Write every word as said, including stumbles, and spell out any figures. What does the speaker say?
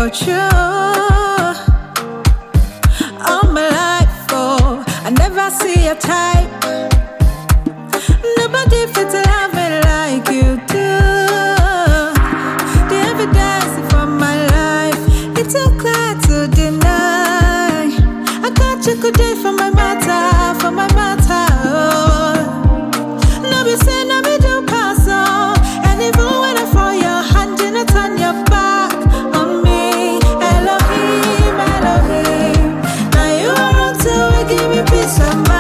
about you all my life. Oh, I never see a type. Nobody fits love me like you do. The evidence for my life, it's so clear to deny. I got you good day for my matter, for my matter. Oh. No be say no me do pass on, and even when I fall your hand, you not turn your back on me. Elohim, Elohim, now you are until we give me peace of mind.